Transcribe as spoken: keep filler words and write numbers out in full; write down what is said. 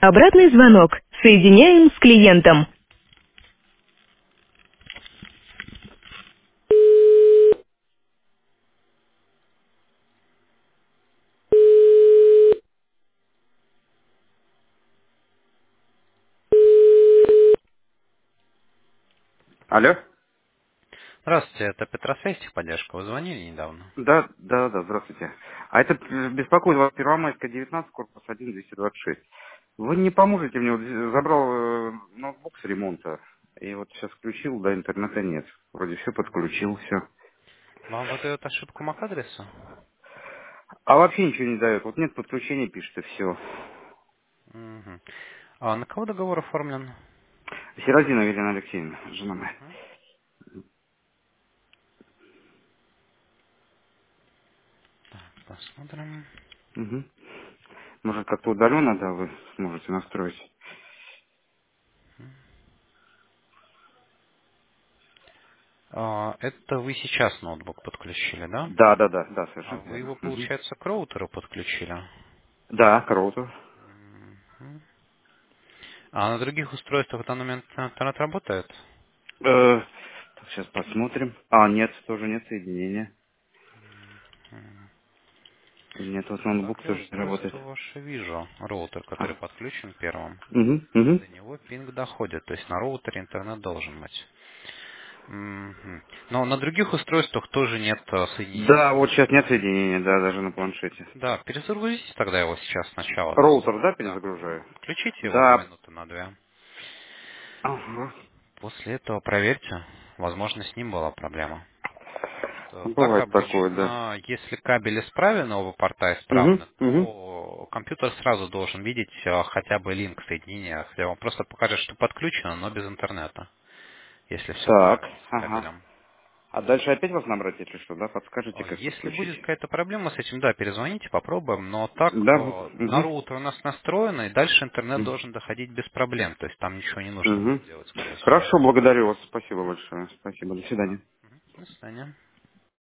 Обратный звонок. Соединяем с клиентом. Алло? Здравствуйте, это Петросвязь, техподдержка. Вы звонили недавно? Да, да, да, здравствуйте. А это э, беспокоит вас Первомайская, девятнадцать, корпус один, двести двадцать шесть. Вы не поможете мне, вот з- забрал э, ноутбук с ремонта, и вот сейчас включил, да, интернета нет. Вроде все подключил, все. Вам выдает ошибку MAC-адреса? А вообще ничего не дает, вот нет подключения, пишет, и все. Мгм. А на кого договор оформлен? Сирозина Елена Алексеевна, жена моя. Мгм. Посмотрим. Угу. Может, как-то удаленно, да, вы сможете настроить? А, это вы сейчас ноутбук подключили, да? Да, да, да, да, А совершенно вы верно. его, Мгм. получается, к роутеру подключили? Да, круто. Мгм. А на других устройствах в данный момент интернет работает? Э, так, сейчас посмотрим. А, нет, тоже нет соединения. Мгм. Нет, вот На ноутбук две тоже не работает. устройства ваше вижу. Роутер, А. который подключен первым. Угу, угу. До него пинг доходит, то есть на роутере интернет должен быть. Мгм. Но на других устройствах тоже нет э, соединения Да, с вот сейчас нет роутером. соединения, да, даже на планшете. Да, перезагрузите тогда его сейчас сначала. То есть, Роутер, да, да, мгм. перезагружаю? Включите его на Да. минуту, на две. Ага. После этого проверьте. Возможно, с ним была проблема. Э, Так Бывает такое, да. обычно, если кабель исправен, оба порта Угу, исправны, угу. то компьютер сразу должен видеть э, хотя бы линк соединения, где он просто покажет, что подключено, но без интернета, если все Так, правильно с ага. кабелем. А дальше опять вас набрать, если что, да? Подскажете, Э, как Если подключить? будет какая-то проблема с этим, да, перезвоните, попробуем. Но так, Да, э, на угу. роутер у нас настроено, и дальше интернет должен доходить без проблем. То есть там ничего не нужно Угу. будет делать, скорее всего. Хорошо, благодарю вас. Спасибо большое. Спасибо. До Да. свидания. Мгм. До свидания.